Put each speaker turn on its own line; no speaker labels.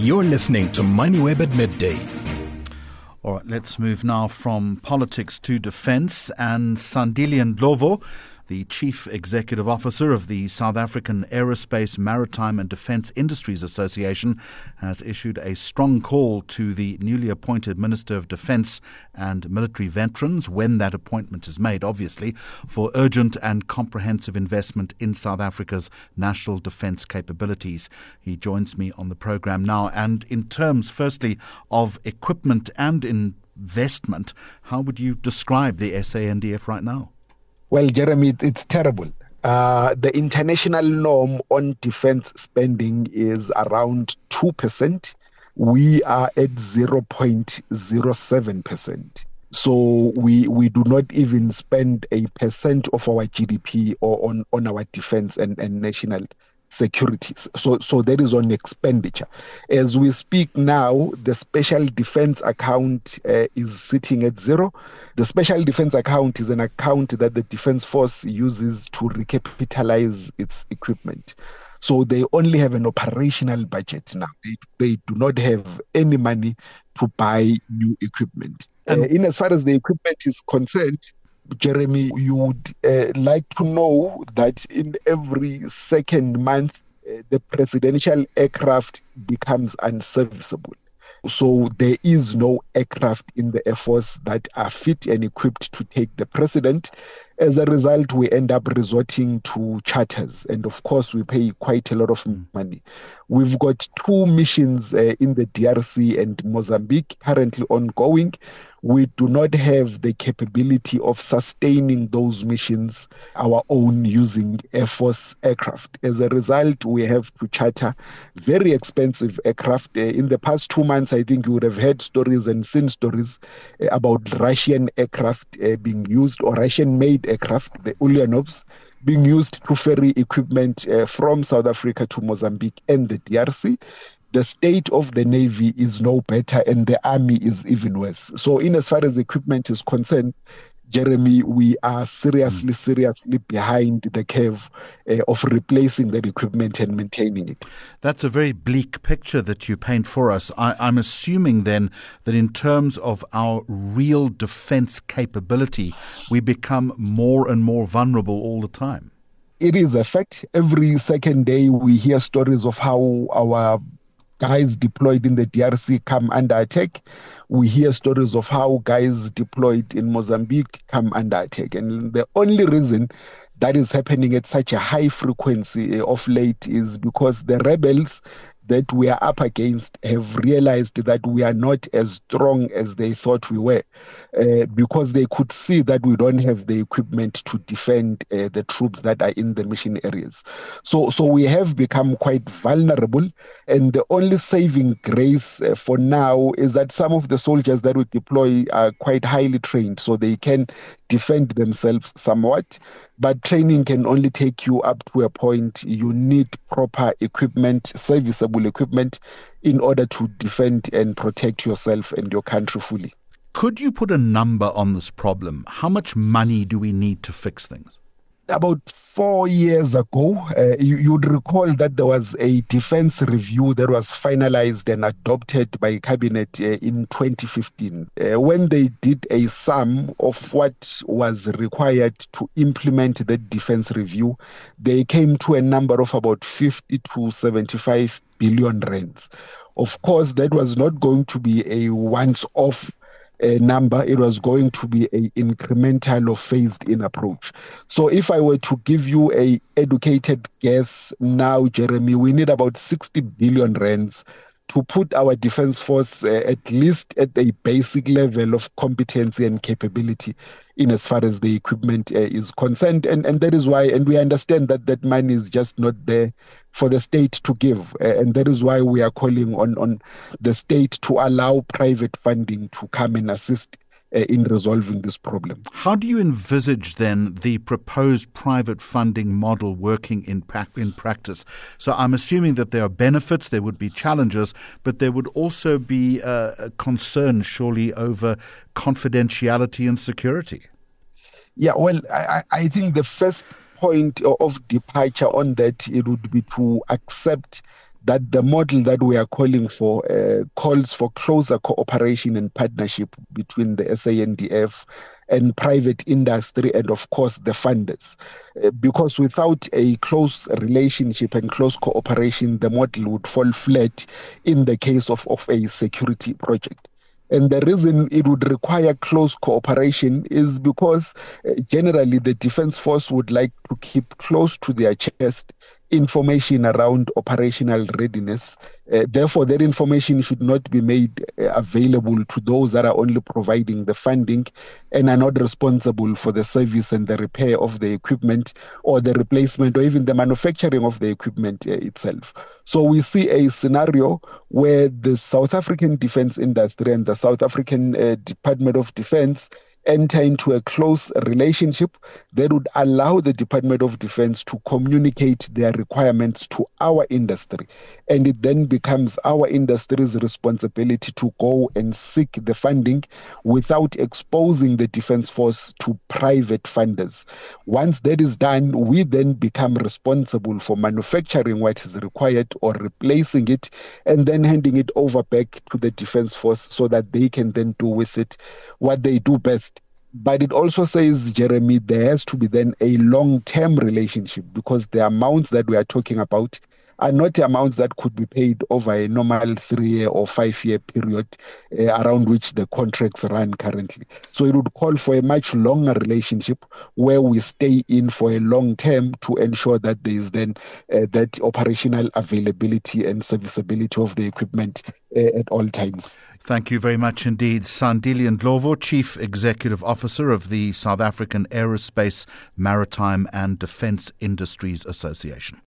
You're listening to MoneyWeb at midday.
All right, let's move now from politics to defence. And Sandile Ndlovu, the Chief Executive Officer of the South African Aerospace, Maritime and Defence Industries Association, has issued a strong call to the newly appointed Minister of Defence and Military Veterans, when that appointment is made, obviously, for urgent and comprehensive investment in South Africa's national defence capabilities. He joins me on the programme now. And in terms, firstly, of equipment and investment, how would you describe the SANDF right now?
Well, Jeremy, it's terrible. The international norm on defense spending is around 2%. We are at 0.07%. So we do not even spend 1% of our GDP on our defense and national securities. So that is on expenditure. As we speak now, the special defense account is sitting at zero. The special defense account is an account that the Defense Force uses to recapitalize its equipment. So they only have an operational budget now. They do not have any money to buy new equipment. In as far as the equipment is concerned, Jeremy, you would like to know that in every second month, the presidential aircraft becomes unserviceable. So there is no aircraft in the Air Force that are fit and equipped to take the president. As a result, we end up resorting to charters. And of course, we pay quite a lot of money. We've got 2 missions in the DRC and Mozambique currently ongoing. We do not have the capability of sustaining those missions our own using Air Force aircraft. As a result, we have to charter very expensive aircraft. In the past 2 months, I think you would have heard stories and seen stories about Russian aircraft being used, or Russian-made aircraft, the Ulyanovs, being used to ferry equipment from South Africa to Mozambique and the DRC. The state of the Navy is no better and the Army is even worse. So in as far as equipment is concerned, Jeremy, we are seriously behind the curve of replacing that equipment and maintaining it.
That's a very bleak picture that you paint for us. I'm assuming then that in terms of our real defense capability, we become more and more vulnerable all the time.
It is a fact. Every second day we hear stories of how our guys deployed in the DRC come under attack. We hear stories of how guys deployed in Mozambique come under attack. And the only reason that is happening at such a high frequency of late is because the rebels that we are up against have realized that we are not as strong as they thought we were, because they could see that we don't have the equipment to defend the troops that are in the mission areas. So we have become quite vulnerable, and the only saving grace for now is that some of the soldiers that we deploy are quite highly trained, so they can defend themselves somewhat. But training can only take you up to a point. You need proper equipment, serviceable equipment, in order to defend and protect yourself and your country fully.
Could you put a number on this problem? How much money do we need to fix things?
About 4 years ago, you'd recall that there was a defense review that was finalized and adopted by Cabinet in 2015. When they did a sum of what was required to implement that defense review, they came to a number of about 50 to 75 billion rands. Of course, that was not going to be a once-off number. It was going to be an incremental or phased-in approach. So if I were to give you a educated guess now, Jeremy, we need about 60 billion rands to put our defense force at least at a basic level of competency and capability in as far as the equipment is concerned. And that is why, and we understand that that money is just not there for the state to give. And that is why we are calling on the state to allow private funding to come and assist in resolving this problem.
How do you envisage then the proposed private funding model working in practice? So I'm assuming that there are benefits, there would be challenges, but there would also be a concern surely over confidentiality and security.
Yeah, well, I think the first point of departure on that, it would be to accept that the model that we are calling for calls for closer cooperation and partnership between the SANDF and private industry and, of course, the funders. Because without a close relationship and close cooperation, the model would fall flat in the case of a security project. And the reason it would require close cooperation is because generally the Defence Force would like to keep close to their chest information around operational readiness. Therefore, that information should not be made available to those that are only providing the funding and are not responsible for the service and the repair of the equipment or the replacement or even the manufacturing of the equipment itself. So we see a scenario where the South African defense industry and the South African Department of Defense enter into a close relationship that would allow the Department of Defense to communicate their requirements to our industry. And it then becomes our industry's responsibility to go and seek the funding without exposing the Defense Force to private funders. Once that is done, we then become responsible for manufacturing what is required or replacing it and then handing it over back to the Defense Force so that they can then do with it what they do best. But it also says, Jeremy, there has to be then a long-term relationship because the amounts that we are talking about are not amounts that could be paid over a normal 3-year or 5-year period around which the contracts run currently. So it would call for a much longer relationship where we stay in for a long term to ensure that there is then that operational availability and serviceability of the equipment at all times.
Thank you very much indeed. Sandile Ndlovu, Chief Executive Officer of the South African Aerospace, Maritime and Defence Industries Association.